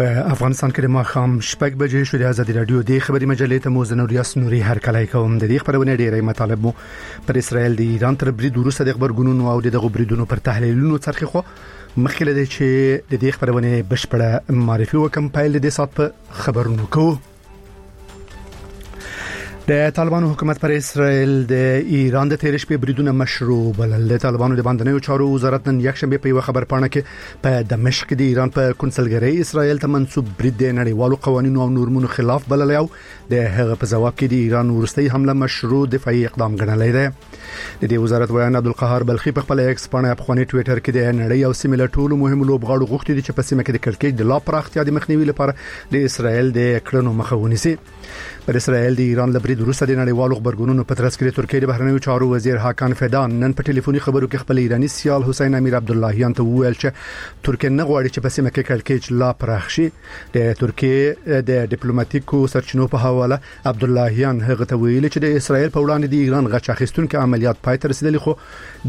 په افغانستان کې د ماښام شپږ بجې شو د ازادي رادیو د خبري مجلې ته موزه نوریاس نوري هر کله کوم د دې خبرونه ډېرې مطالب مو پر اسرائیل د ایران تر برید وروسته د خبرګونونو او د غبرګونونو پر تحلیلونو څرخي خو مخکله د چې د دې خبرونه بشپړه معرفي وکم پایل د سات په خبرونو کوو د طالبانو حکومت پر اسرائیل د ایران د تیرش په بریدونه مشروع بلل د طالبانو د باندنیو چارو وزارت نن یک شنبه په خبر پاڼه کې په دمشق د ایران په کنسلګری اسرائیل ته منسوب برید د نړیوالو قوانینو او نورمونو خلاف بلل او د هغه په جواب کې د ایران ورستي حمله مشروع دفاعي اقدام ګڼلې ده د دې وزارت ویان عبدالقهار بلخی په خپل ایکس پاڼه په خونی ټوئیټر کې د نړۍ او سیمه له ټولو مهمو لوبغاړو غوښتي دي چې په سیمه کې د کرکټ د لا پراختیا د مخنیوي لپاره د اسرائیل د کړنو مخه ونیسي پر اسرائیل د ایران له برید وروسته د نړیوالو خبرګونونو په ترڅ کې ترکیه د بهرنیو چارو وزیر حاکان فدان نن په ټلیفوني خبرو کې خپل ایرانی سیال حسین امیر عبداللهیان ته وویل چې ترکیه نه غواړي چې په سیمه کې کرکټ لا پراخ شي د ترکیه د ډیپلوماټیکو سرچینو په حواله عبداللهیان هغه ته ویل چې د اسرائیل په وړاندې د ایران غچ اخیستونکو عملیات پای ته رسیدلي خو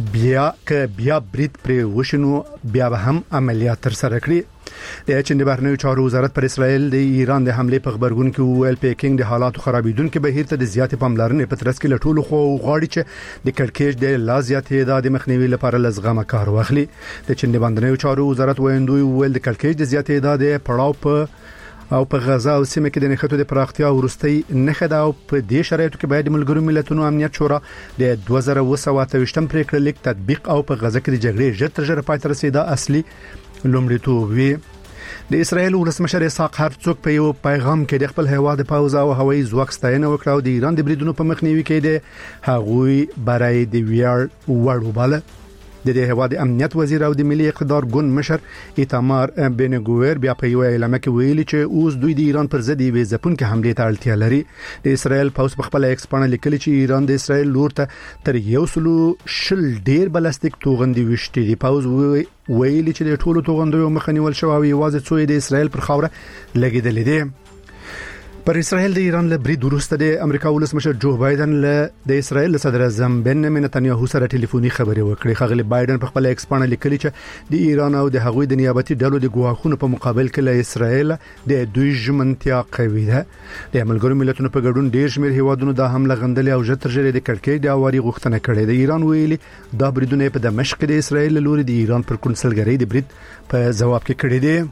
بیا برید پر وشنو بیا به هم عملیات تر سره کړی د چین د بهرنیو چارو وزارت پر اسرائیل د ایران د حمله په خبرګون کې ویل پیکینګ د حالاتو خرابیدونکو بهیر ته د زیاتې پاملرنې په ترڅ کې لټول خو غواړي چې د کرکټ د لا زیاتې د مخنیوي لپاره لزغمه کار واخلي د چین د بهرنیو چارو وزارت ویندوی ویل د کرکټ د زیاتې د پړاو په غزا او سیمه کې د نښتو د پراختیا ورستي نه خدا او په دې شرایطو کې باید ملګرو ملتونو امنیت شورا د 2027 پریکړه لیک تطبیق او په غزا کې د جګړې ژر تر ژره پای ته رسیدا اصلي لومړیتوب وي د اسرائیل ولسمشر اسحاق هرڅوک په یو پیغام کې د خپل هیواد په پوځ او هوایي ځواک ستاینه وکړه او د ایران د بریدونو په مخنیوي کې د هغوی برای د ویاړ وړ وباله د دې هیواد امنیت وزیر او د ملي اقتدار ګوند مشر ایتامار بن ګویر بیا په یو اعلامیه کې ویلي چې اوس دوی د ایران پر ضد یې ځپونکو حمله ته اړتیا لري د اسرائیل پوز په خپل ایکس پاڼه لیکلي چې ایران د اسرائیل لور ته تر یو سلو شل ډیر بلاستیک توغندي وشتي دی پوز ویلي چې د ټولو توغندیو مخنیول شوی او یوازې څو د اسرائیل پر خاوره لګیدل دي پر اسرائیل د ایران له برید وروسته د امریکا ولسمشر جو بایدن له د اسرائیل صدر اعظم بنیامین نتنیاهو سره ټلیفوني خبرې وکړې خغلی بایدن په خپل ایکس پاڼه لیکلي چې د ایران او د هغوی د نیابتي ډلو د ګواښونو په مقابل کې له اسرائیل د دوی ژمنتیا قوي ده د ملګرو ملتونو په ګډون ډیر شمېر هیوادونو د حمله غندلې او ژر تر ژره د کرکټ د اواري غوښتنه کړې د ایران ویلي دا بریدونه په دمشق د اسرائیل لوري د ایران پر کنسلګری د برید په جواب کې کړې دي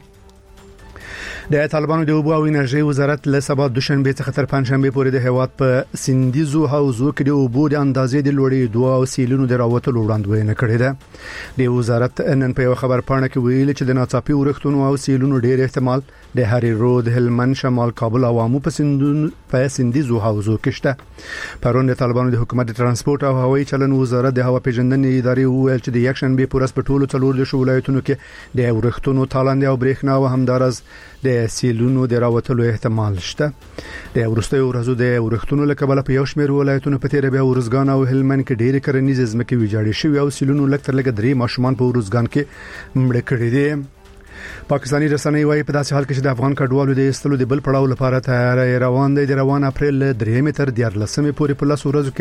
د طالبانو د اوبو او انرژي وزارت له سبا دوشنبه څخه تر پنځشنبه پورې د هیواد په سیندیزو حوزو کې د اوبو د اندازې د لوړې دوه او سیلونو د راوتلو وړاندوینه کړې ده د وزارت نن په خبر پاڼه کې ویل چې د ناڅاپي ورښتونو او سیلونو ډېر احتمال د هری رود هلمند شمال کابل او عامو په سیندیزو حوزو کې شته پرون د طالبانو د حکومت د ترانسپورت او هوایي چلن وزارت د هوا پیژندنې ادارې ویل چې د یک شنبه پورس په ټولو څلور د ولایتونو کې د ورښتونو تالنده او برېښنا او همدارز د سیلونو د راوتلو احتمال شته د ورستیو ورځو د ورښتونو لکبل په یو شمېر ولایتونو په تیر بیا ورزګان او هلمند کې ډېر کرنیز ځمکې ویجاړې شوې او سیلونو لکتر لګ درې ماشومان په ورزګان کې مړ کړي دي پاکستاني رسنۍ وايي په داسې حال کې چې د افغان کډوالو د استلو د بل پړاو لپاره تیاری روان دی د روان اپریل 3 متر 14 پورې په 10 ورځو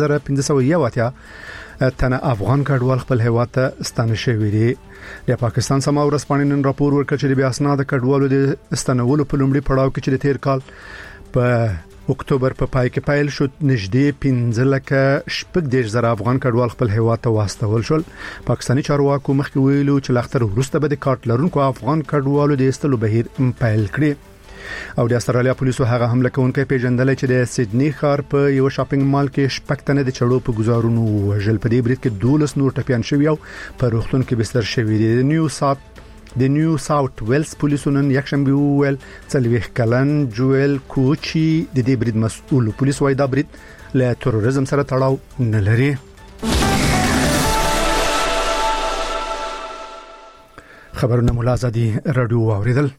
کې 8500 تنه افغان کډوال خپل هیواد ته ستانه شوي دي د پاکستان سما ورځپاڼې نن راپور ورکړ چې د بیا اسناد کډوالو د استنولو په لومړي پړاو کې چې د تیر کال په اکتوبر په پای کې پیل شو نږدې 15,000 افغان کډوال خپل هیواد ته واستول شول پاکستاني چارواکو مخکې ویلو چې لختر وروسته به د کارت لرونکو افغان کډوالو د استلو بهیر پیل کړي او د استرالیا پولیسو هغه حمله کوونکی پیژندل چې د سیدنی ښار په یو شاپینګ مال کې شپږ د چړو په گزارونو وژل په دې برید کې 12 نور ټپيان شوي او په روغتون کې بستر شوي دي د نیو ساوث ویلز پولیسو نن یک شنبه ویل څلويخ کلن جویل کوچی د دې برید مسؤل پولیس وايي دا برید له تروریزم سره تړاو نه لري خبرونه مولا زادي رادیو اوریدل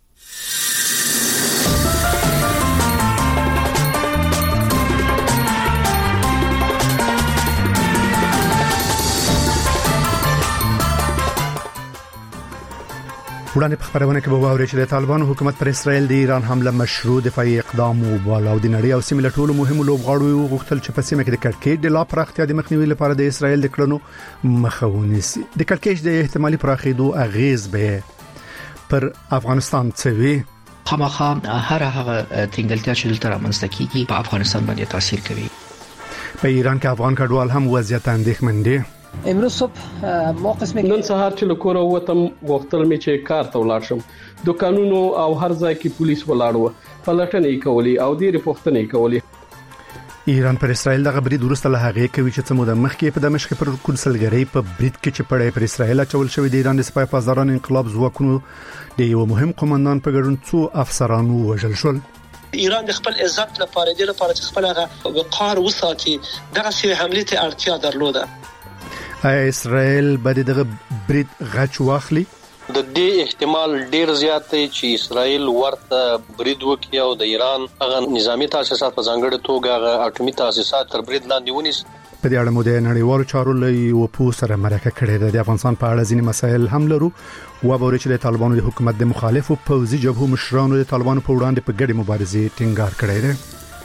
وړاندې په خبرونه کې به واوري چې د طالبانو حکومت پر اسرائیل د ایران حمله مشروع دفاعي اقدام وباله او د نړۍ او سیمه له ټولو مهمو لوبغاړو غوښتل چې په سیمه کې د کرکټ د لا پراختیا د مخنیوي لپاره د اسرائیل د کړنو مخه ونیسي د کرکټ د احتمالي پراخېدو اغیز به پر افغانستان څوي خامخا هر هغه تنګلتیا چې دلته رامنځته کیږي په افغانستان باندې تاثیر کوي. په ایران کې افغان کډوال هم وضعیت اندېښمن دي. امروز صبح ما قسمه نن سهار چې لکور وتم وختل می چې کار ته ولاړ شم دکانونو او هر ځای کې پولیس ولاړ و پلټنې کولې او ډېر پوښتنې کولې. ایران پر اسرائیل دغه برید ورسته له هغه کوي چې څه موده مخکې په دمشق پر کنسلګری په برید کې چې پړې پر اسرائیل چول شوې د ایران د سپاه پاسداران انقلاب ځواکونو د یو مهم قومندان په ګډون څو افسرانو وژل شول. ایران د خپل عزت لپاره د لپاره چې خپل هغه وقار وساتي دغه سي حمله ته اړتیا درلوده. اسرائیل باندې دغه برید غچ واخلي. د دې احتمال ډیر زیات دی چې اسرائیل ورته برید وکړي او د ایران هغه نظامی تاسیسات په ځانګړي توګه هغه اټومي تاسیسات تر برید لاندې ونیسي. په دې اړه مو د نړیوالو چارو له وپو سره مرکه کړې ده. د افغانستان په اړه ځینې مسایل هم لرو و به چې د طالبانو د حکومت د مخالفو پوځي جبهو مشرانو د طالبانو په وړاندې په ګډه مبارزې ټینګار کړی دی.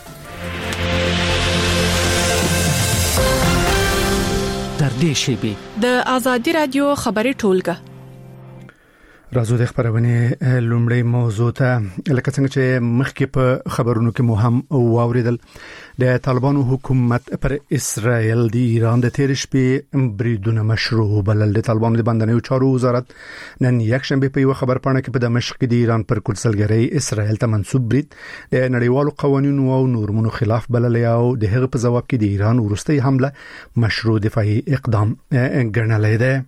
تر دې شی د ازادي رادیو خبري ټولګه راځو د خبرونه لومړی موضوع ته لکه څنګه چې مخکې په خبرونو کې مو هم واوریدل د طالبانو حکومت پر اسرائیل د ایران د تیر شپې بریدونه مشروع بلل. د طالبانو د بندنیو چارو وزارت نن یک شنبه په یو خبر پاڼه کې په دمشق کې د ایران پر کنسلګری اسرائیل ته منسوب برید د نړیوالو قوانینو او نورمونو خلاف بلل او د هغه په جواب کې د ایران وروستي حمله مشروع دفاعي اقدام ګڼلې ده.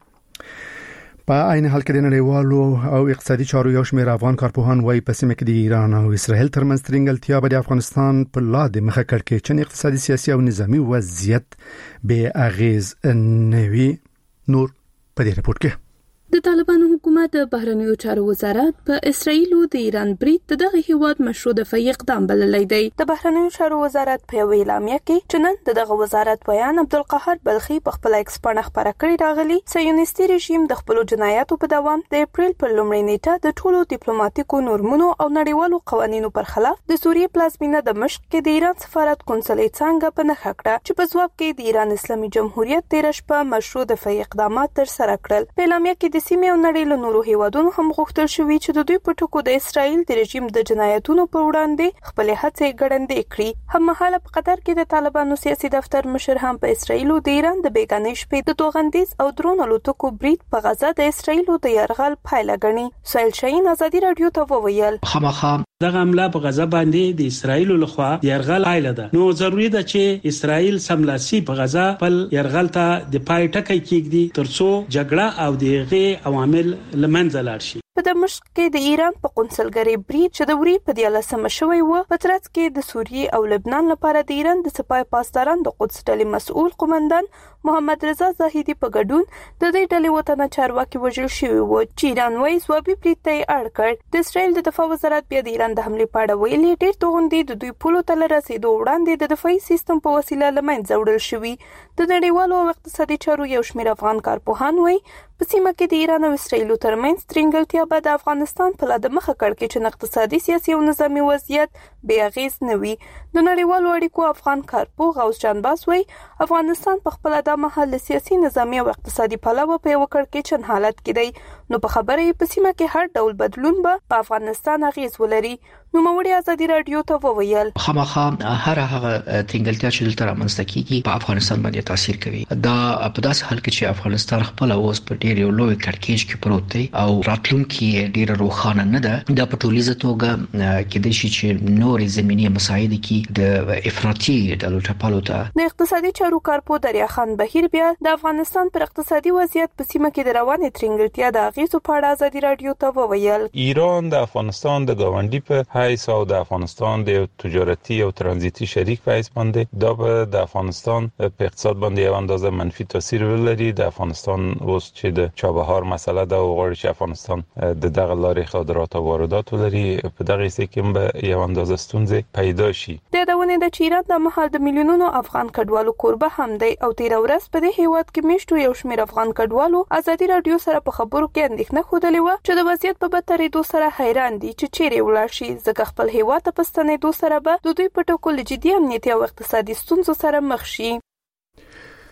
په عین حال کې د نړیوالو او اقتصادي چارو یو شمېر افغان کارپوهان وايي په سیمه کې د ایران او اسرائیل ترمنځ ترنګلتیا به د افغانستان په لاد مخه کړ کې چې اقتصادي سیاسي او نظامی وضعیت به اغیز نوي. نور په دې رپورت کې د طالبانو حکومت د بهرنیو چارو وزارت په اسرائیل او د ایران برید دغه هیواد مشروع دفاعي اقدام بللی دی. د بهرنیو چارو وزارت په اعلامیه کې چې نن دغه وزارت بیان عبدالقاهر بلخي په خپل ایکس باندې خبره کړې راغلي صهیونیستي رژیم د خپل جنایاتو په دوام د اپریل پر لومړۍ نیټه د ټولو ډیپلوماټیکو نورمونو او نړیوالو قوانینو پر خلاف د سوریې پلازمینه دمشق کې د ایران سفارت قونسلې څنګه په نښه کړه چې په ځواب کې د ایران اسلامي جمهوریت تیر شپه مشروع دفاعي اقدامات تر سره کړل. په اعلامیه کې د سیمې او نړۍ له نورو هیوادونو هم غوښتل شوی چې د دوی په ټکو د اسرائیل د رژیم د جنایتونو په وړاندې خپل هڅې ګړندې کړي. هم مهاله په قطر کې د طالبانو سیاسي دفتر مشر هم په اسرائیل او د ایران د بیګانې شپې د توغندیز او درون الوتکو برید په غزا د اسرائیل او د یرغل پایله ګڼي. سهیل شاهین ازادي رادیو ته وویل خامخا دغه حمله په غزا باندې د اسرائیل لخوا یرغل پایله ده. نو ضروری ده چې اسرائیل سملاسي په غزا بل یرغل ته د پای ټکی کېږي ترڅو جګړه او دغه عوامل لمنځه لاړ شي. په دمشق کې د ایران په قونسلګری برید چې د وری په 13 شوی و په ترڅ کې د سوریې او لبنان لپاره د ایران د سپاه پاسداران د قدس ډلې مسؤل قومندان محمد رضا زاهدی په ګډون د دې ډلې وطن چارواکي وژل شوی و چې ایران وايي ځوابي برید ته اړ کړ. د اسرائیل د دفاع وزارت بیا د ایران د حمله په اړه ویلي ډېر توغندي د دوی پولو ته رسیدو وړاندې د دفاعي سیستم په وسیله لمنځه وړل شوی. د نړیوالو او اقتصادي چارو یو شمېر افغان کارپوهان وايي په سیمه کې د ایران او اسرائیل ترمنځ ترنګلتیا به د افغانستان په لاد مخه کړ کې چې اقتصادي سیاسي او نظامی وضعیت بې اغیز نه وي. د نړیوالو اړیکو افغان کارپوه غوث جان باس وايي افغانستان په خپل د محل سیاسي نظامی او اقتصادي پلوه په یو کړکېچن حالت کې دی. نو په خبره په سیمه کې هر ډول بدلون به په افغانستان اغیز ولري. نو موري ازادي رادیو ته وویل خامخا هر هغه تنګلتیا چې دلته رامنځته کیږي په افغانستان باندې تاثیر کوي. دا په داسې حال کې چې افغانستان خپل اوس په ډیر یو لوی کړکېچ کې پروت دی او راتلونکي ډیر روښانه نه ده. دا په ټولیزه توګه کې د شي چې نور زمینی مساعده کې د افراطي ډلو ټپالو ته د اقتصادي چارو کارپو دریا خان بهیر بیا د افغانستان پر اقتصادي وضعیت په سیمه کې د روانې ترنګلتیا د اغیزو په اړه ازادي رادیو ته وویل ایران د افغانستان د ګاونډي په حیث او د افغانستان د تجارتي او ترانزیتي شریک په حیث باندې دا به د افغانستان په اقتصاد باندې یو اندازه منفي تاثیر ولري. د افغانستان اوس چې د چابهار مسله ده او غواړي چې افغانستان د دغه لارې صادرات او واردات ولري په دغه څه کې به یو اندازه ستونزې پیدا شي. د داونه د چیرې د مهال د میلیونونو افغان کډوالو کوربه هم دی او تیر ورځ په دې هیواد کې میشتو یو شمېر افغان کډوالو ازادي رادیو سره په خبرو کې اندېښنه خوده و چې د وضعیت په بدترېدو سره حیران دي چې چیرې ولاړ شي ځکه خپل هیواد ته پستنېدو سره به د دوی په ټکو له جدي امنیتي او اقتصادي ستونزو سره مخ شي.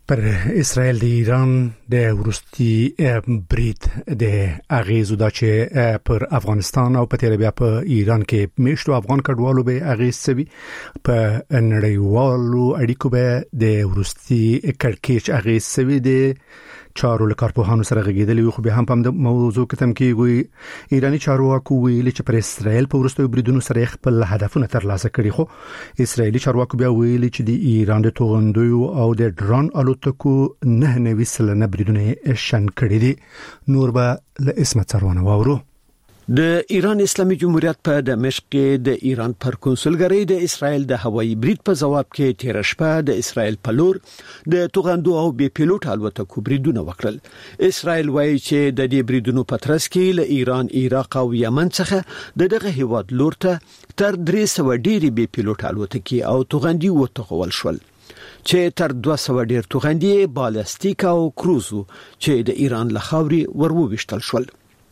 پر اسرائیل د ایران د ورستي برید د اغیزو دا چې پر افغانستان او په تیر بیا په ایران کې میشتو افغان کډوالو به اغیز سوي په نړیوالو اړیکو به د ورستي کړکېچ اغیز سوي د چارو لکارپوهانو سره غږیدلی خو به هم په موضوع کې تم کېږي ایرانی چارواکو ویلي چې پر اسرائیل په ورستي بریدونو سره خپل هدفونه ترلاسه کړي خو اسرائیلی چارواکو بیا ویلي چې د ایران د توغندوی او د ډرون الوتکو 9.9 بریدونه شن کړي دي نور به له اسمت سروانه واورو د ایران اسلامي جمهوریت په دمشق کې د ایران پر کنسولګری د اسرائیل د هوایي برید په جواب کې تیر شپه د اسرائیل په لور د توغندو او بي پیلوټ الوتکو بریدونه وکړل. اسرائیل وایي چې د دې بریدونو په ترڅ کې له ایران، عراق او یمن څخه دغه هیواد لور ته تر 300 ډیری بي پیلوټ الوتکې او توغندي وټغول شول چې تر 200 ډیر توغندي بالستیک او کروزو چې د ایران له خاورې ورو شول.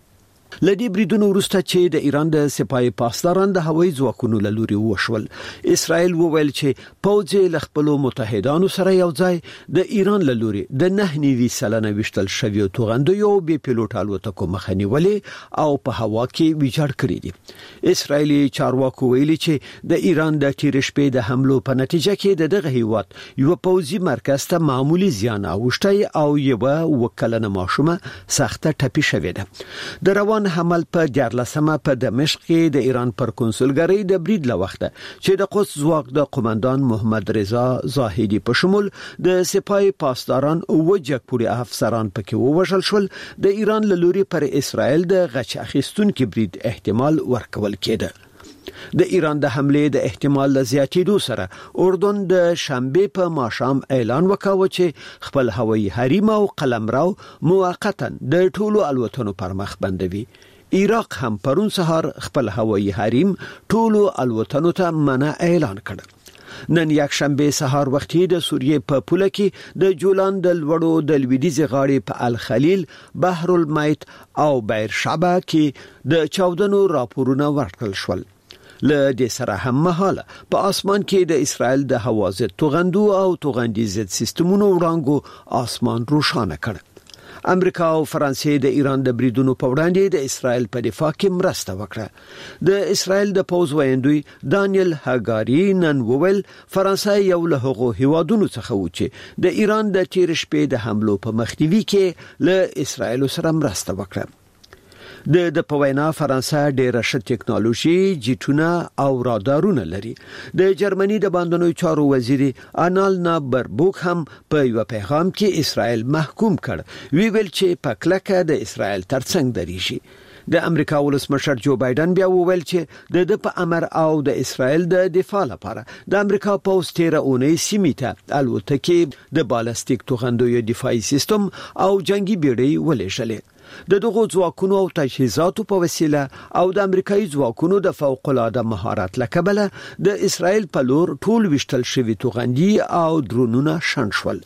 لدی بریدونو وروسته چې د ایران د سپای پاسداران د هوایي ځواکونو له لوري وشول، اسرائیل وویل چې پوځ له خپل متحدانو سره یو ځای د ایران له لوري د 9.9 وشتل شوی توغندو یو بي پیلوټ الوتکو مخنیولې او په هوا کې ویجاړ کړی دي. اسرائیلي چارواکو ویلي چې د ایران د تیر شپې د حملو په نتیجه کې دغه هیواد یو پوځي مرکز ته معمولی زیان اوښتي او یو وکلنه ماشومه سخته ټپي شوې ده. د روان حمل په 14مه په دمشق کې د ایران پر کنسولګری د برید لوخته چې د قدس ځواک د قومندان محمد رضا زاهدی په شمول د سپای پاسداران او جګپوري افسران پکې ووژل شول، د ایران له لوري پر اسرائیل د غچ اخیستونکو برید احتمال ورکول کېده. د ایران د حمله د احتمال زیاتېدو سره اردن د شنبه په ماښام اعلان وکاوه چې خپل هوایي حریم او قلمرو موقتا د ټولو الوتنو پر مخ بندوي. عراق هم پرون سهار خپل هوایي حریم ټولو الوتنو ته منع اعلان کړ. نن یک شنبه سهار وختي د سوریې په پوله کې د جولان د لوړو د لویدیځ غاړې په الخلیل، بحر المیت او بیر شعبه کې د چاودنو راپورونه ورکړل شول. له دې سره هم مهاله په اسمان کې د اسرائیل د هوا ضد توغندو او توغندي ضد سیستمونو وړاندې اسمان روښانه کړ. امریکا او فرانسې د ایران د بریدونو په وړاندې د اسرائیل په دفاع کې مرسته وکړه. د اسرائیل د پوځ ویاندوی دانیل هاګاری نن وویل فرانسه یو له هغو هیوادونو څخه و چې د ایران د تیر شپې د حملو په مخنیوي کې له اسرائیل سره مرسته وکړه. د پوینا فرانسه ډېر ښه ټکنالوژي، جیټونه او رادارونه لري. د جرمني د باندنوي چارو وزیر آنالنا بربوک هم په یو پیغام کې اسرائیل محکوم کړ، ویل چې په کلکه د اسرائیل ترڅنګ درېږي. د امریکا ولسمشر جو بایدن بیا وویل چې د په امر او د اسرائیل د دفاع لپاره د امریکا پوځ 13 اونۍ سیمې ته الوتکې د بالستیک توغندوی دفاعي سیستم او جنگي بیړۍ ولېږلې. د دغو ځواکونو او تجهیزاتو په وسیله او د امریکایي ځواکونو د فوق العاده مهارت لکبله د اسرائیل په لور ټول وشتل شوی توغندي او درونونه شن شول.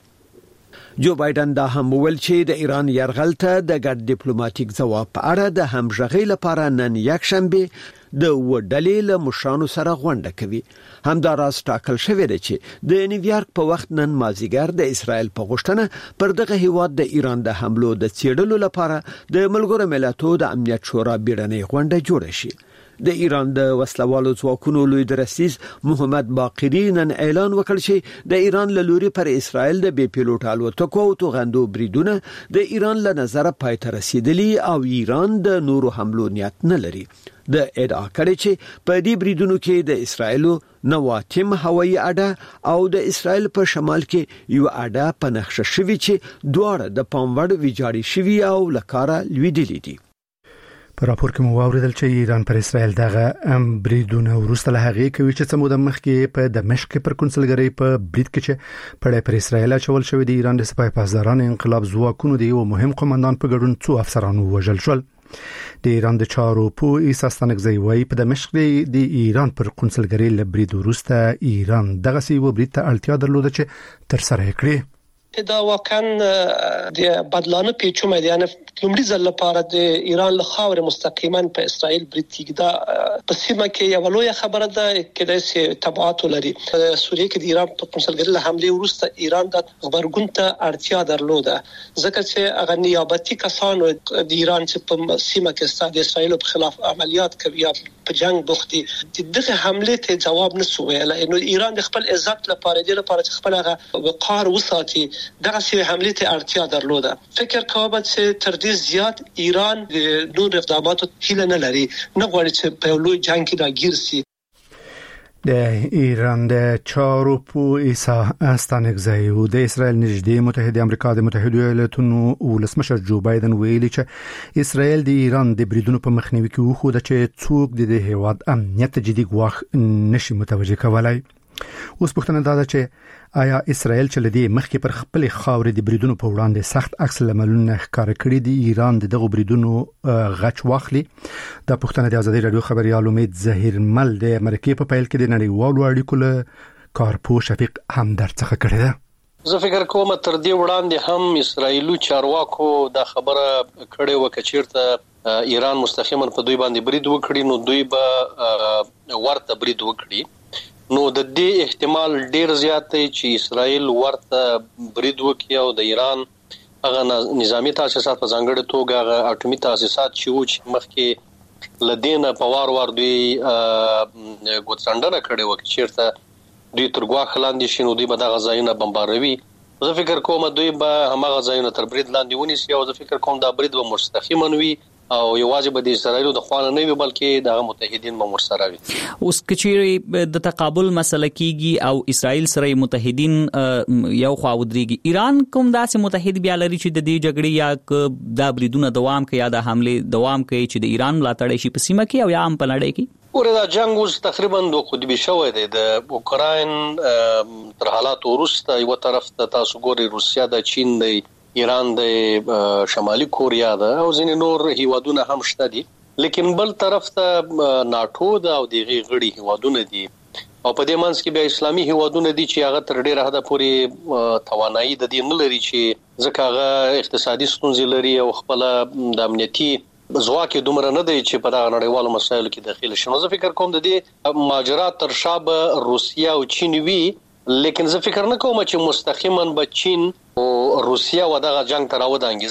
جو بایدن دا هم وویل چې د ایران یرغل ته د ګډ ډیپلوماټیک ځواب په اړه د همغږۍ لپاره نن یک شنبه د وډلې له مشرانو سره غونډه کوي. همداراز ټاکل شوی دی چې د نیویارک په وخت نن مازیګر د اسرائیل په غوښتنه پر دغه هیواد د ایران د حملو د څېړلو لپاره د ملګرو ملتونو د امنیت شورا بیړنۍ غونډه جوړه شي. د ایران د وسلوالو ځواکونو لوی درسیز محمد باقری نن اعلان وکړ چې د ایران له لوري پر اسرائیل د بي پیلوټ الوتکو او توغندو بریدونه د ایران له نظر پای ته رسیدلی او ایران د نورو حملو نیت نه لري. د ادعا کړي چې په دې بریدونو کې د اسرائیل نواتم هوایي اډه او د اسرائیل په شمال کې یو اډه په نقشه شوی چې دواړه د پاموړ ویجاړي شوی او لکاره لویدلې دي. په راپور کې مو واوریدل چې ایران پر اسرائیل دغه بریدونه وروسته له هغې کوي چې څه موده مخکې په دمشق پر کنسولګری په برید کې چې پړې پر اسرائیل اچول شوی دی. ایران د سپای پاسداران انقلاب ځواکونو د یو مهم قومندان په ګډون څو افسرانو وژل شول. د ایران د چارو په اساستانګزي وای په دمشق د ایران پر کنسولګری له برید وروسته ایران دغه سی و برید ته اړتیا درلوده چې تر سره کړي. دا واقعا د بدلانه پیچومه دي. یعنی لومړي ځل لپاره د ایران له خاورې مستقیما په اسرائیل برید کیږي. دا په سیمه کې یو لوی خبره ده کله چې تبعات لري. سوریه کې د ایران په کنسولګری له حمله وروسته ایران د خبرګون ته اړتیا درلوده، ځکه چې هغه نیابتي کسانو د ایران چې په سیمه کې د اسرائیل په خلاف عملیات کوي یا په جنگ بوختي دغه حمله ته جواب نسو ویلای. نو ایران د خپل عزت لپاره چې خپل هغه وقار وساتي دغه سي حمله ته اړتیا درلوده. فکر کوم چې تر دې زیات ایران د نور اقداماتو هیله نه لري، نه غواړي چې په لوی جنگ کې راګیر شي. د ایران د چارو عیسی استانکزی او د اسرائیل نږدې متحده امریکا د متحده ایالاتونو ولسمشر جو بایدن ویلي چې اسرائیل د ایران د بریدونو په مخنیوي کې وخوده چې څوک د هیواد امنیت جدي ګواښ نشي متوجه کولای. اوس پوښتنه دا ده چې آیا اسرائیل چې لدی مخکې پر خپل خاورې د بریدونو په وړاندې سخت عکس العملونه ښکار کړي دي ایران دغه بریدونو غچ واخلي؟ دا پوښتنه د ازادي رادیو خبريال امید ظهیر مل د امریکای په پیل کې د نړیوالو اړیکو له کارپو شفیق همدرد څخه کړی ده. زه فکر کوم تر دې وړاندې هم اسرائیلو چارواکو دا خبره کړې و چې چیرته ایران مستقیما په دوی باندې برید وکړي نو دوی به ورته برید وکړي. نو د دې احتمال ډیر زیات دی چې اسرائیل ورته برید وکړي او د ایران هغه نظامی تاسیسات په ځانګړي توګه هغه اټومي تاسیسات چې مخکې لدینه په وار دوی ګوتڅنډنه کړې و چې چیرته دوی تر ګواښ لاندې شي نو دوی به دغه ځایونه بمباروي. زه فکر کوم دوی به همغه ځایونه تر برید لاندې ونیسي او زه فکر کوم دا برید به مستقیما وي او یوازې به د اسرائیل د خوانه نه وي بلکې د متحدین به ورسره وي. اوس کچېری د تقابل مسله کیږي او اسرائیل سره متحدین یو خوا ودرېږي، ایران کوم داسې متحد بیا لري چې د دې جګړې یا د بریدونو دوام کوي یا د حمله دوام کوي چې د ایران ملاتړ شي په سیمه کې او یا هم په نړۍ کې؟ وردا جنگ اوس تقریبا د قطبي شوی دی. د اوکراین تر حالات ورسته یو طرف ته تاسو ګوري روسیا د چین دی، ایران د شمالي کوریا ده او ځینې نور هیوادونه هم شته دي، لیکن بل طرف ته ناتو ده او دغه غړي هیوادونه دي او په دې منځ کې بیا اسلامي هیوادونه دي چې هغه تر ډیره حده پورې توانایي د دې نه لري چې ځکه هغه اقتصادي ستونزې لري او خپل د امنیتي ځواک دومره نه دی چې په دغه نړیوالو مسایلو کې داخله شي. نو زه فکر کوم د دې ماجرا تر شابه روسیا او چین وی، لیکن زه فکر نه کوم چې مستقیما به چین او روسیا و دغه جنگ ته راودانګي،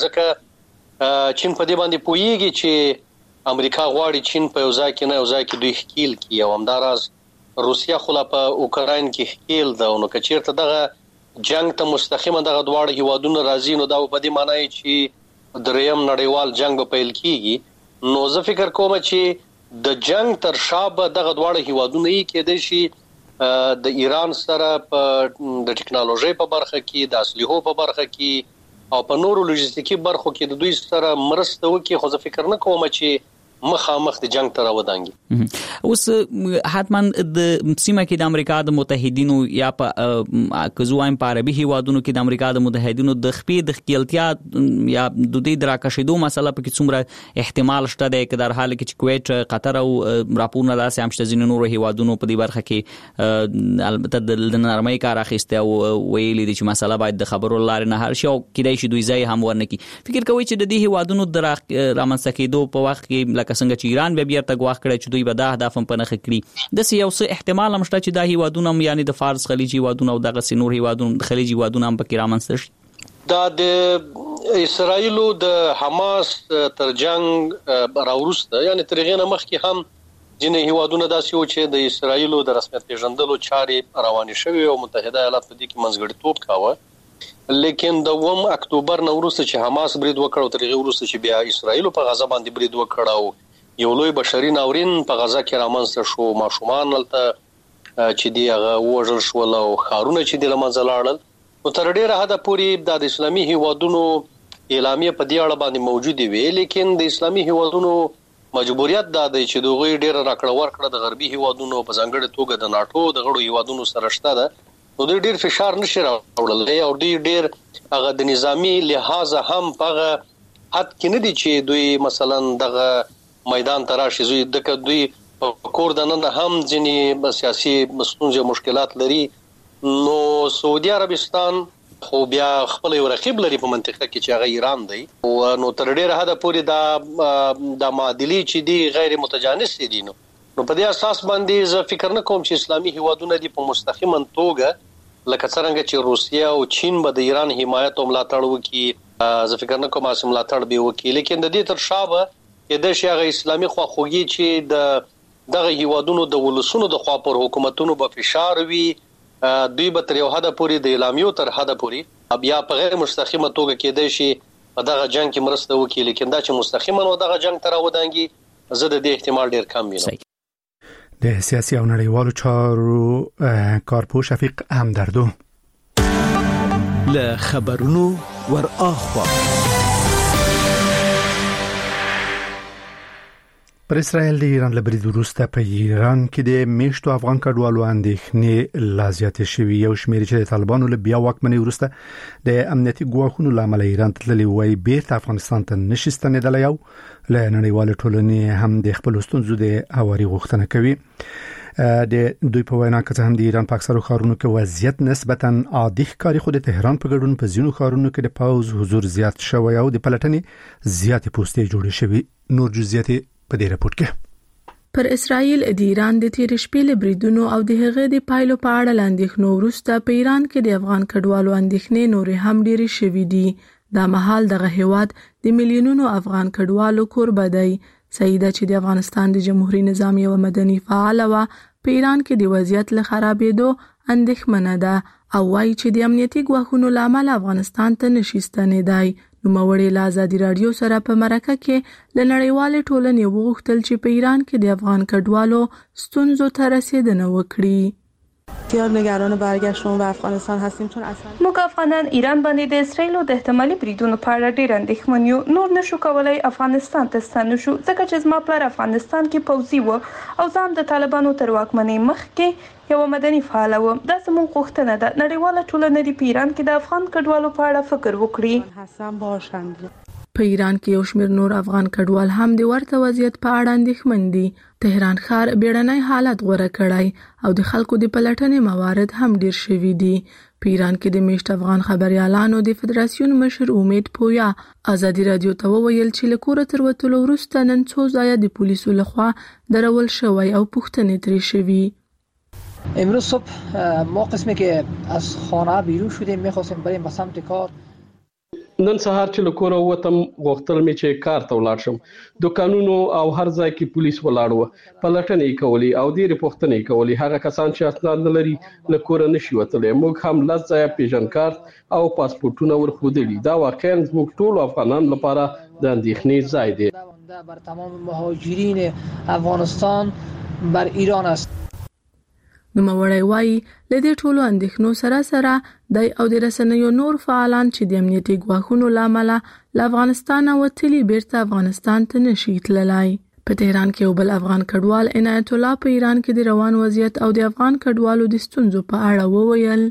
ځکه چین په دې باندې پوهیږي چې امریکا غواړي چین په یو ځای کې نه یو ځای کې دوی ښکیل کی او همداراز روسیا خو لا په اوکراین کې ښکیل ده. نو که چیرته دغه جنگ ته مستقیما دغه دواړه هیوادونه راځي نو دا په دې معنی چې دریم نړیوال جنگ به پیل کیږي. نو زه فکر کوم چې د جنگ تر شابه دغه دواړه هیوادونه یې کېدای شي د ایران سره په د ټکنالوژي په برخه کې د اسلحو په برخه کې او په نورو لوجستیکي برخو کې د دوی سره مرسته وکړي، خو زه فکر نه کوم چې مخامخ د جنگ تر ودانګي. اوس حتما د سیمه کې د امریکا د متحدینو یا په کزوایم په عربي هیوادونو کې د امریکا د متحدینو د خپې د خپلتیا یا د دې دراکشیدو مسله په کې څومره احتمال شته د کدار حال کې چې کویت قطر او راپورونه داسې هم شته ځینې نورو هیوادونو په دې برخه کې البته د نرمۍ کار اخیسته او ویلي دي چې مسله باید د خبرو لارې نه هر شي او کېدای شي دوی ځای هم ورنکي. فکر کوي چې د دې هیوادونو د رامنځته کېدو په وخت کې څنګه چې ایران به بیا تګواخ کړي چې دوی به دا هدف هم پنه کړی د یو څه احتمال هم شته چې دا هیوادونه یعنی د فارس خلیجي هیوادونه او دغه نور هیوادونه د خلیجي هیوادونه هم پکې رامنځته شي؟ دا د اسرایل او د حماس تر جنگ راورسته یعنی ترغه مخکې هم ځینې هیوادونه داسې و چې د اسرایل د رسمیت پیژندلو چارې روانې شوې او متحده ایالات په دې کې منځګړیتوب کاوه، لیکن د 1 اکتوبر نو وروسته چې حماس برید وکړ او ترغه وروسته چې بیا اسرایل په غزا باندې برید وکړ او یو لوی بشري ناورین په غزا کې رامنځته شو، ماشومان هلته چې دی هغه وژل شول او خارونه چې د لمنځه لاړل. نو تر ډیره حده پورې د اسلامي هیوادونو اعلامیه په دې اړه باندې موجوده وي، لیکن د اسلامي هیوادونو مجبوریت دا دی چې دوی ډیره راکړه ورکړه د غربي هیوادونو په ځانګړي توګه د ناتو د غړو هیوادونو سره شته ده، نو دوی ډیر فشار نشي راوړل او دوی ډیر هغه د نظامی لحاظ هم په حد کې نه دي چې دوی مثلا دغه میدان تراشي دوی په کور د نن هم ځینې سیاسي ستونزې مشکلات لري. نو سعودي عربستان خو بیا خپل یو رقیب لري په منطقه کې چې هغه ایران دی او نو تر ډیره حد پورې دا معادلي چې دی غیر متجانس دي نو په دې اساس باندې زه فکر نه کوم چې اسلامي هیوادونه دي په مستقیما توګه لکه څنګه چې روسیا او چین به د ایران حمایت او ملاتړ وکړي زه فکر نه کوم چې ملاتړ به وکړي لیکن د دې تر شابه د شیغه اسلامي خواخوږي چې دغه هیوادونو د ولسونو د خوا پر حکومتونو په فشار وي دوی به تر یو حد پورې د اعلامیو تر حد پورې بیا په غیر مستقیمه توګه کېدای شي په دغه جنگ کې مرسته وکړي لیکن دا چې مستقیما نو دغه جنگ تر ودانګي زه د دې احتمال ډیر کم وینم د سیاسي او نړیوالو چارو کارپوه شفیق همدردو له خبرونو ور اخوا پر اسرائیل د ایران لبرید وروسته په ایران کې د میشتو افغان کډوالو اندېښنې لا زیاتې شوې یو شمېر چې د طالبانو له بیا واکمنۍ وروسته د امنیتي ګواښونو لامل ایران تللی وای بیرته افغانستان ته نشي ستنېدلی او له نړیوال ټولنې هم د خپل ستونزو د هواري غوښتنه کوي د دوی په وینا کې هم د ایران په اکثرو ښارونو کې وضعیت نسبتا عادي ښکاري خو د تهران په ګډون په ځینو ښارونو کې د پوز حضور زیات شوی او د پلټنې زیاتې پوسټې جوړې شوې نور جزئیات په دې راپور کې پر اسرائیل د ایران د تیر شپې لبریدونو او د هغې د پایلو په اړه لاندېښنو وروسته په ایران کې د افغان کډوالو اندېښنې نورې هم ډېرې شوې دي دا مهال دغه هیواد د میلیونونو افغان کډوالو کوربه دی سیده چې د افغانستان د جمهوریت نظام یو مدني فعال و په ایران کې د وضعیت له خرابېدو اندېښمنه ده او وايي چې د امنیتي ګواښونو لامل افغانستان ته نشي ستنېدای نوموړي له ازادي رادیو سره په مرکه کې له نړیوالې ټولنې وغوښتل چې په ایران کې د افغان کډوالو ستونزو ته رسیدنه وکړي. بسیار نگران برگشتن به افغانستان هستیم چون اصلا موږ افغانان ایران باندې د اسرائیل د احتمالي بریدونو په اړه ډېر اندېښمن یو نور نشو کولای افغانستان ته ستنه شو ځکه چې زما پلار افغانستان کې پوځي و او زه هم د طالبانو تر واکمنۍ مخکې یو مدني فعال و دا زموږ غوښتنه ده نړیواله ټولنه د ایران کې د افغان کډوالو په اړه فکر وکړي. حسن باشند په ایران کې یو شمېر نور افغان کډوال هم د ورته وضعیت په اړه اندېښمن دي. تهران ښار بیړنی حالت غوړه کړی او د خلکو د پلټنې موارد هم ډیر شوي دي. په ایران کې د میشت افغان خبريالانو د فدراسیون مشر امید پویا ازادي رادیو ته وویل چې له کوره تر وتلو وروسته نن څو ځایه د پولیسو لخوا درول شوی او پوښتنې ترې شوي. امروز صبح ما قسمی که از خانه بیرون شدیم میخواستیم بریم به سمت کار نن سهار چې لکوره وتم غوښتل مې چې کار ته ولاړ شم دکانونو او هر ځای کې پولیس ولاړ و پلټنې کولې او ډېرې پوښتنې کولې هغه کسان چې اسناد نه لري لکوره نشي وتلی موږ هم لږ ځای پیژن کارت او پاسپورتونه ورخودلي دا واقعا موږ ټول افغانان لپاره د اندېښنې ځای دی بر تمام مهاجرین افغانستان بر ایران است. نوموړی وایي له دې ټولو اندېښنو سره سره دی او د رسنیو نور فعالان چې د امنیتي ګواښونو له امله له افغانستانه وتلي بیرته افغانستان ته نشي تللی. په تهران کې یو بل افغان کډوال عنایت الله په ایران کې د روان وضعیت او د افغان کډوالو د ستونزو په اړه وویل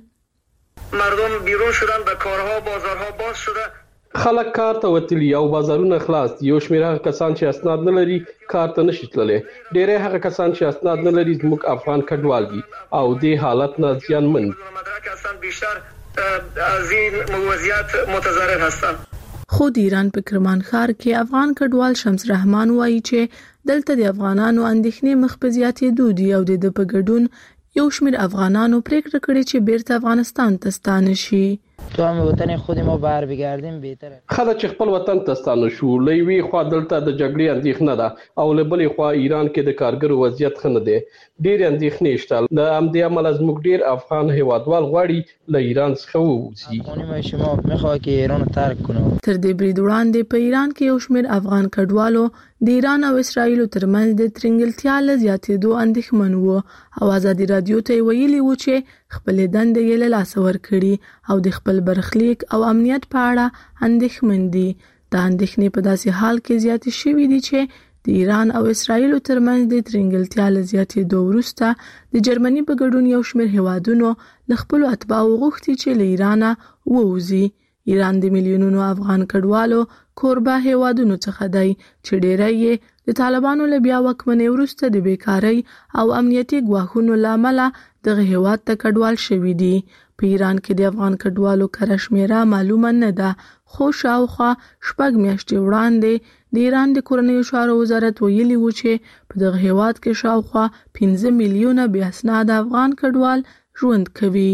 مردم بیرون شدن به کارها بازارها باز شده خلک کار ته وتلي او بازارونه خلاص دي یو شمېر هغه کسان چې اسناد نه لري کار ته نشي تللی ډېری هغه کسان چې اسناد نه لري زموږ افغان کډوال دي او دې حالت نه زیانمن مدرک هستند بیشتر از این وضعیت متضرر هستند. خود ایران په کرمان ښار کې افغان کډوال شمس رحمان وایي چې دلته د افغانانو اندېښنې مخ په زیاتېدو دي او د په ګډون یو شمېر افغانانو پریکړه کړې چې بیرته افغانستان ته ستانه شي. تو هم وطن خود ما بر بگردیم بهتره. خلک چې خپل وطن ته ستانه شو لوی خوا دلته د جګړې اندېښنه ده او لبلې خوا ایران کې د کارګرو وضعیت ښه نه دی ډېر اندېښنې شته د همدې امله زموږ ډېر افغان هیوادوال غواړي له ایران څخه ووځي. افغاني شما میخواد که ایران ترک کنه. تر دې برید وړاندې په ایران کې یو شمېر افغان کډوالو د ایران او اسرائیل ترمنځ د ترنګلتیا له زیاتېدو اندېښمن وو او ازادي رادیو ته ویلي و چې خپل دندې یې له لاسه ورکړي او د خپل برخلیک او امنیت په اړه اندېښمن دي. دا اندېښنې په داسې حال کې زیاتې شوې دي چې د ایران او اسرائیل ترمنځ د ترنګلتیا له زیاتېدو وروسته د جرمني په ګډون یو شمېر هیوادونو له خپلو اتباعو غوښتي چې له ایرانه ووځي. ایران د میلیونونو افغان کډوالو کوربه هیوادونو څخه دی چې ډېری یې د طالبانو له بیا واکمنۍ وروسته د بیکارۍ او امنیتي ګواښونو له امله دغه هیواد ته کډوال شوي دي. په ایران کې د افغان کډوالو کره شمیره معلومه نه ده، خو شاوخوا 6 میاشتې وړاندې د ایران د کورنیو چارو وزارت ویلي و چې په دغه هیواد کې شاوخوا 15 میلیونه بې اسناده افغان کډوال ژوند کوي.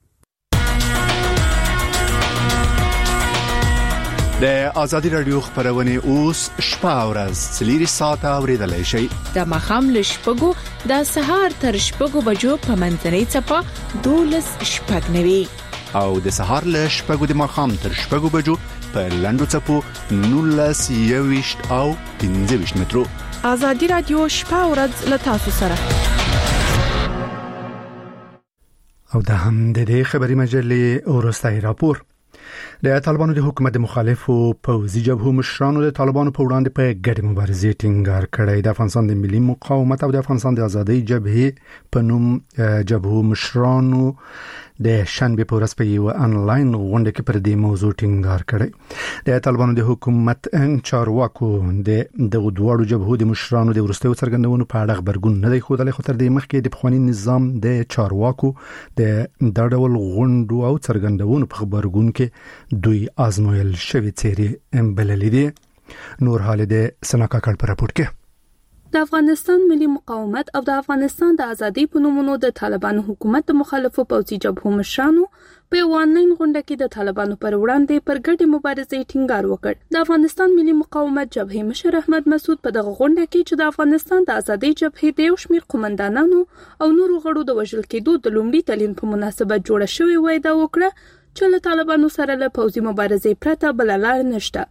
د ازادي رادیو خبرونه اوس شپه او ورځ 4 ساعته اوریدلای شئ. د مخام له شپږو د سهار تر شپږو بجو په منځنۍ چپه 12:09 او د سهار له شپږو د مخام تر شپږو بجو په لندو چپو 19:20 او 15 مترو. ازادي رادیو شپه او ورځ له تاسو سره. او د هم د دې خبري مجلې اورستای راپور. د طالبانو د حکومت د مخالفو پوځي جبهو مشرانو د طالبانو په وړاندې په ګډه مبارزې ټینګار کړی. د افغانستان د ملي مقاومت او د افغانستان د ازادۍ جبهې په نوم جبهو مشرانو د شنبه په ورځ په یو انلاین غونډه کې پر دې موضوع ټینګار کړی. د طالبانو د حکومت چارواکو د دوړو جبهو د مشرانو د ورستیو څرګندونو په اړه خبرګون نه دی خوده، خو تر دې مخکې د پخوانی نظام د چارواکو د ډول غونډو او څرګندونو په خبرګون کې دوی آزمویل شوی څیرې بللې دي. نور حال د سناکا کړ پر راپور کې د افغانستان ملي مقاومت او د افغانستان د ازادۍ په نومونو د طالبانو حکومت د مخالفو پوځي جبهو مشرانو په آنلاین غونډه کې د طالبانو پر وړاندې پر ګډه مبارزې ټینګار وکړ. د افغانستان ملي مقاومت جبهې مشر احمد مسعود په دغه غونډه کې چې د افغانستان د ازادۍ جبهې د یو شمېر قومندانانو او نورو غړو د وژل کېدو د لومړي تلین په مناسبت جوړه شوې وای دا وکړه چې له طالبانو سره له پوځي مبارزې پرته بل لار نشته.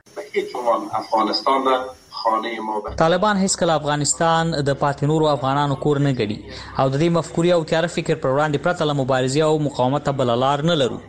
طالبان هیڅ کله افغانستان د پاتینورو افغانانو کور نه غړي او د دې مفکورې او تیار فکر پر وړاندې پرته له مبارزې او مقاومت بل لار نه لرو.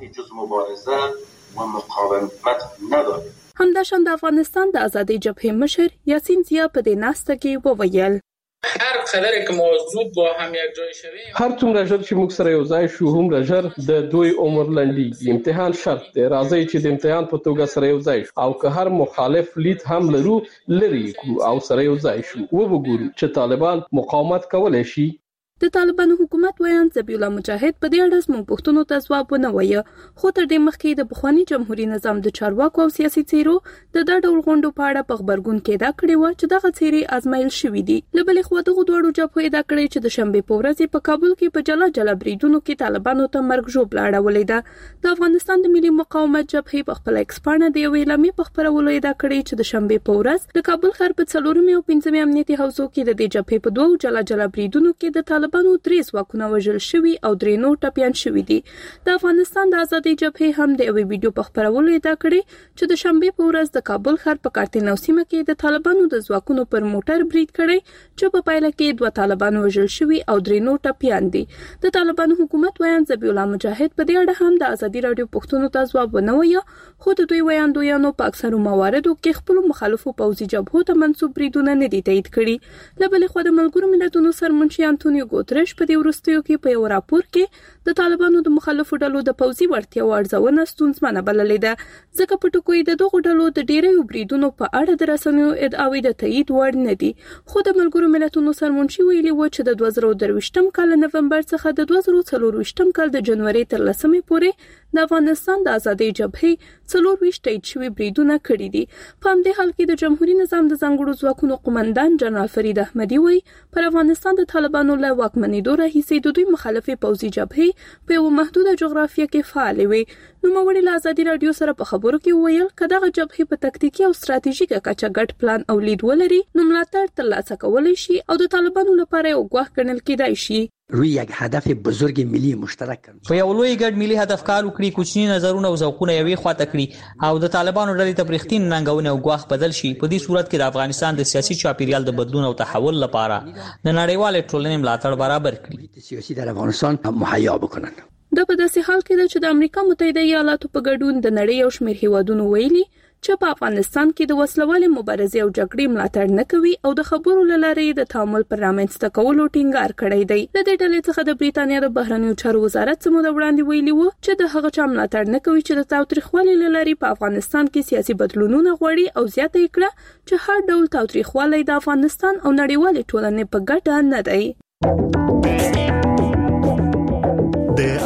همداشان د افغانستان د ازادۍ جبهې مشر یاسین زیا په دې ناسته کې وویل هر قدر که موضوع با هم یک جای شویم هر څومره ژر چې موږ سره یو ځای شو هم ژر د دوی عمر لنډي. امتحان شرط دی، راځي چې د امتحان په توګه سره یو ځای شو او که هر مخالف لید هم لرو لري او سره یو ځای شو وګورو چې طالبان مقاومت کولای شي. د طالبانو حکومت ویان ذبیح الله مجاهد په دې اړه زموږ پوښتنو ته ځواب ونه وایي، خو تر دې مخکې د پخوانی جمهوریت نظام د چارواکو او سیاسي څیرو د ډول غونډو په اړه په خبرګون کې دا کړی و چې دغه څیرې آزمایل شوې دي. له بلې خوا دغه دوړو جبهې دا کړی چې د شنبه په ورځ په کابل کې په جلا جلا بریدونو کې طالبانو ته مرګ ژوبل اړولې ده. د افغانستان د ملي مقاومت جبهې په خپل ایکسپانه دی ویلمې په خبرولو دا کړی چې د شنبه په ورځ د کابل ښار په 4 او 5 امنیتي حوزو کې د دې جبهې په دوه جلا جلا بریدونو کې د طالبانو 3 واکونه وژل شوی او 3 نور ټپيان شوی دي. د افغانستان د ازادۍ جبهې هم د یوې ویډیو په خبرولو ادعا کړې چې د شنبه په ورځ د کابل ښار په کارتینو سیمه کې د طالبانو د ځواکونو پر موټر برید کړی چې په پایله کې 2 طالبان وژل شوی او 3 نور ټپيان دي. د طالبانو حکومت ویان ذبیح الله مجاهد په دې اړه هم د ازادي رادیو پښتون ته ځواب ونه وایي، خو د دوی ویاندویانو په اکثرو مواردو کې خپل مخالفو پوځي جبهو ته منسوب بریدونه نه دي تایید کړي. له بلې خوا د ملګرو ملتونو سرمنشي انټونیو ګوتریش په دې وروستیو کې په یو راپور کې د طالبانو د مخالفو ډلو د پوځي وړتیاو ارزونه ستونزمنه بللې ده، ځکه په ټکوي د دغو ډلو د ډیرو بریدونو په اړه د رسنیو ادعاوې د تایید وړ نه دي. خو د ملګرو ملتونو سرمنشي ویلي و چې د 2023 کال نومبر څخه د 2024 کال د جنوري تر 10 پورې د افغانستان د ازادۍ جبهې 24 تایید شوي بریدونه کړي دي. په همدې حال کې د جمهوریت نظام د ځانګړو ځواکونو قومندان جنرال فرید احمدي وایي پر افغانستان د طالبانو له واکمنېدو راهیسې د دوی مخالفي پوځي جبهې په یو محدوده جغرافیه کې فعال وي. نوموړي له ازادي رادیو سره په خبرو کې وویل چې دغه جبهې په تکتیکي او ستراتیژیکه کچه ګډ پلان او لید ولري نو ملاتړ ترلاسه کولای شي او د طالبانو لپاره یو ګواښ ګڼل کېدای شي. روی یک هدف بزرگ ملی مشترک په یو لوی ګډ ملي هدف کار وکړي، کوچني نظرونه او ذوقونه یوې خواته کړي او د طالبانو ډلې ته پرختین ننګونه او ګواښ بدل شي. په دې صورت کې د افغانستان د سیاسي چاپیریال د بدلون او تحول لپاره د نړیوال ټولنې ملاتړ برابر کړي. سیاسي در افغانستان مهیا بکنن. دا په داسې حال کې چې د امریکا متحده ایالاتو په ګډون د نړۍ یو شمېر هیوادونو ویلي چې په افغانستان کې د وسلوالې مبارزې او جګړې ملاتړ نه کوي او د خبرو له لارې د تعامل پر رامنځته کولو ټینګار کړی دی. د دې ډلې څخه د بریتانیا د بهرنیو چارو وزارت څخه د وړاندې ویلي وو چې د هغه چا ملاتړ نه کوي چې د تاوتریخوالي له لارې په افغانستان کې سیاسي بدلونونه غواړي او زیاته یې کړه چې هر ډول تاوتریخوالي د افغانستان او نړیوالې ټولنې په ګټه نه دی. د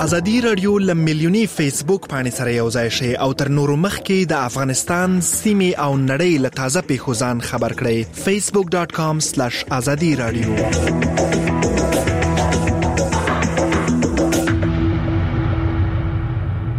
ازادي رادیو لملیونی فیسبوک باندې سره یو ځای شي او تر نورو مخکې د افغانستان سیمې او نړۍ له تازه پیښو ځان خبر کړئ. facebook.com/azadi radio